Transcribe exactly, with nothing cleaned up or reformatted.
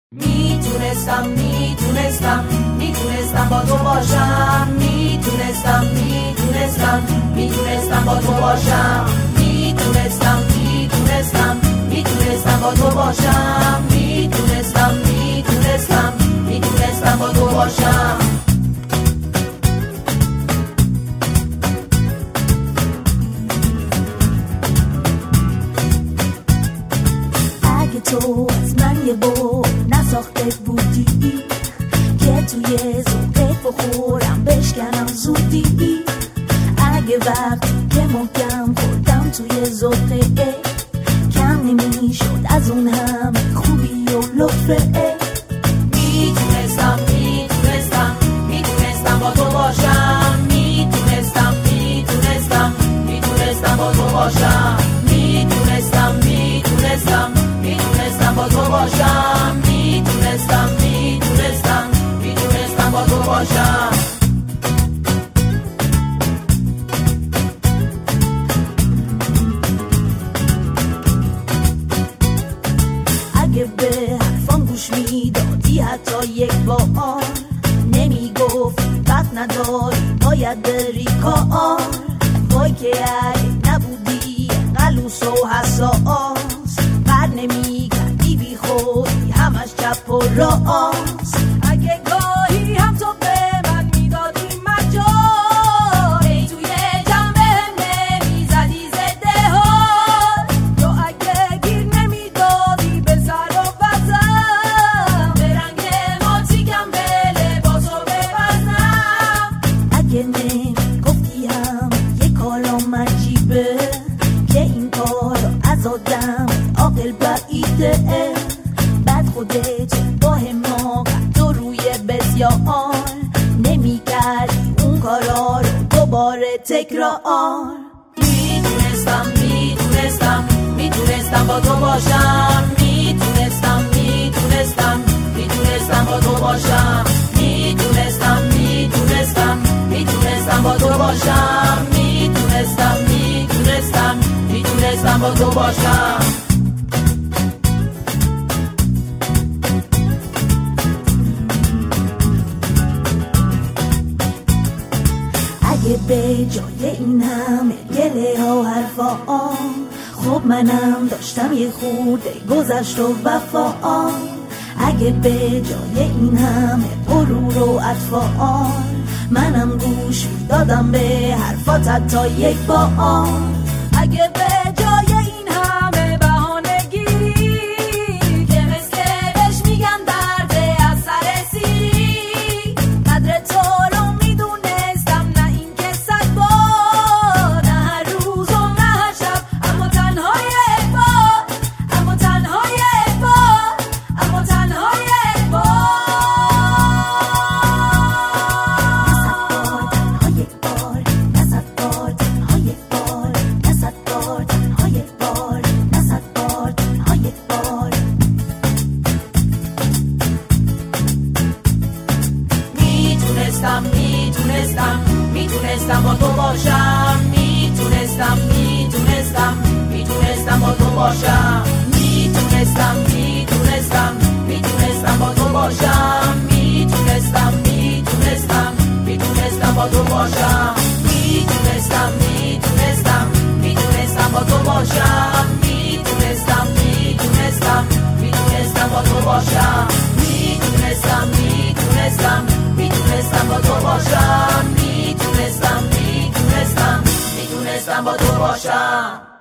میتونستم میتونستم میتونستم با تو باشم، میتونستم میتونستم میتونستم با تو باشم، میتونستم میتونستم میتونستم با تو باشم، میتونستم میتونستم میتونستم با تو باشم. اگه تو از من یه بار نساخته بودی که توی ذوقت بخورم بشکنم زودی، اگه وقتی که محکم خوردم توی ذوقت کم نمیشد از اون همه خوبی و لطفه، میتونستم میتونستم میتونستم با تو باشم، میتونستم میتونستم میتونستم با تو باشم، میتونستم میتونستم میتونستم با تو باشم، میتونستم میتونستم میتونستم با تو باشم. اگه به حرفام گوش میدادی حتی یک بار، نمیگفتی وقت نداری باید بری کار، وای که اگه نبودی قلوس و حساس بر نمیگردی بی خودی همش چپ و راست، اگه گاهی هم تو به من میدادی مجال ای توی جنبه هم نمیزدی زده حال، یا اگه گیر نمیدادی به سر و بزم به رنگ ماتیکم به لباس و به وزنم، اگه نمیگفتی هم یه کارام عجیبه که این کارا از آدم عاقل بعیده، بعد خودت با ما تو روی بسیار نمیکردی اون کارا رو دوباره تکرار. میتونستم میتونستم میتونستم با تو باشم، میتونستم میتونستم میتونستم با تو باشم، میتونستم میتونستم میتونستم با تو باشم، میتونستم میتونستم میتونستم با تو باشم. اگه به جای این همه گله ها حرفا خب منم داشتم یه خورده گذشت و وفا، اگه به جای این همه غرور و اطفال منم گوش دادم به حرفات حتی یک بار، اگه به جای این همه بهانگی که مثل بهش میگن درد از سر سیری قدر تو رو میدونستم، نه این که صد بار نه هر روز و نه هر شب اما تنها یک بار، اما تنها یک بار، اما تنها یک بار، نه صد بار تنها یک بار، نه صد بار تنها یک بار، نه صد بار تنها یک بار. میتونستم میتونستم میتونستم با تو باشم، میتونستم میتونستم میتونستم با تو باشم، میتونستم میتونستم میتونستم با تو باشم، میتونستم میتونستم میتونستم با تو باشم، میتونستم میتونستم میتونستم با تو باشم، میتونستم میتونستم میتونستم با تو باشم، میتونستم میتونستم میتونستم با تو باشم، میتونستم میتونستم میتونستم با تو باشم.